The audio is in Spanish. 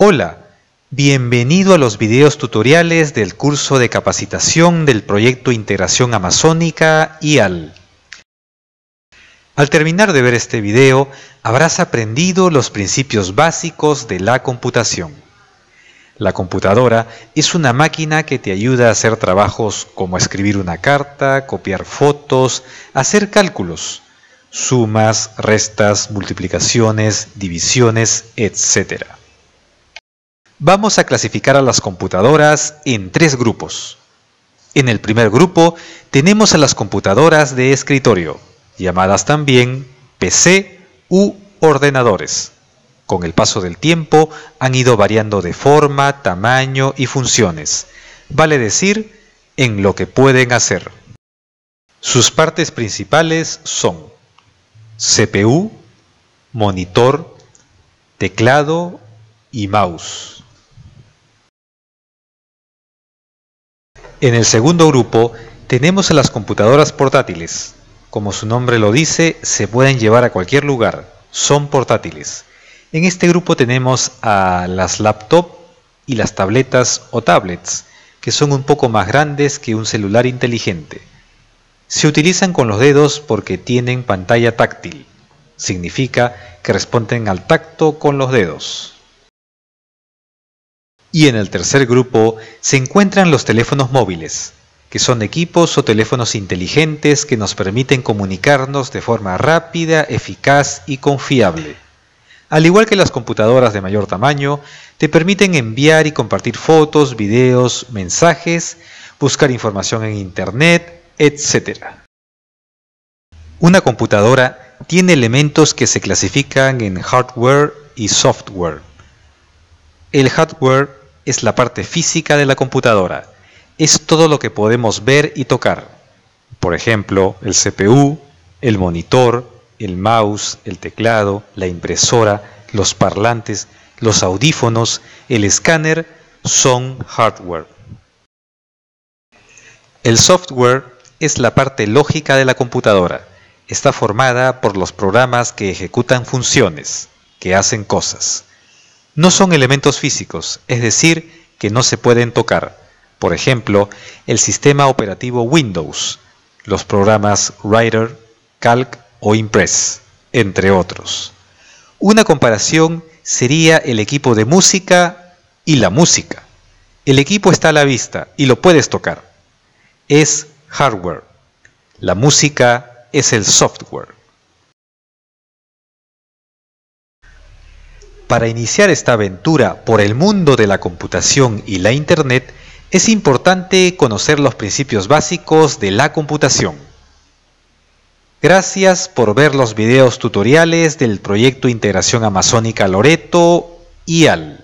Hola, bienvenido a los videos tutoriales del curso de capacitación del proyecto Integración Amazónica IAL. Al terminar de ver este video, habrás aprendido los principios básicos de la computación. La computadora es una máquina que te ayuda a hacer trabajos como escribir una carta, copiar fotos, hacer cálculos, sumas, restas, multiplicaciones, divisiones, etc. Vamos a clasificar a las computadoras en tres grupos. En el primer grupo tenemos a las computadoras de escritorio, llamadas también PC u ordenadores. Con el paso del tiempo han ido variando de forma, tamaño y funciones, vale decir, en lo que pueden hacer. Sus partes principales son CPU, monitor, teclado y mouse. En el segundo grupo tenemos a las computadoras portátiles. Como su nombre lo dice, se pueden llevar a cualquier lugar, son portátiles. En este grupo tenemos a las laptop y las tabletas o tablets, que son un poco más grandes que un celular inteligente. Se utilizan con los dedos porque tienen pantalla táctil. Significa que responden al tacto con los dedos. Y en el tercer grupo se encuentran los teléfonos móviles, que son equipos o teléfonos inteligentes que nos permiten comunicarnos de forma rápida, eficaz y confiable. Al igual que las computadoras de mayor tamaño, te permiten enviar y compartir fotos, videos, mensajes, buscar información en Internet, etc. Una computadora tiene elementos que se clasifican en hardware y software. El hardware es la parte física de la computadora. Es todo lo que podemos ver y tocar. Por ejemplo, el CPU, el monitor, el mouse, el teclado, la impresora, los parlantes, los audífonos, el escáner son hardware. El software es la parte lógica de la computadora. Está formada por los programas que ejecutan funciones, que hacen cosas. No son elementos físicos, es decir, que no se pueden tocar. Por ejemplo, el sistema operativo Windows, los programas Writer, Calc o Impress, entre otros. Una comparación sería el equipo de música y la música. El equipo está a la vista y lo puedes tocar. Es hardware. La música es el software. Para iniciar esta aventura por el mundo de la computación y la Internet, es importante conocer los principios básicos de la computación. Gracias por ver los videos tutoriales del proyecto Integración Amazónica Loreto IAL.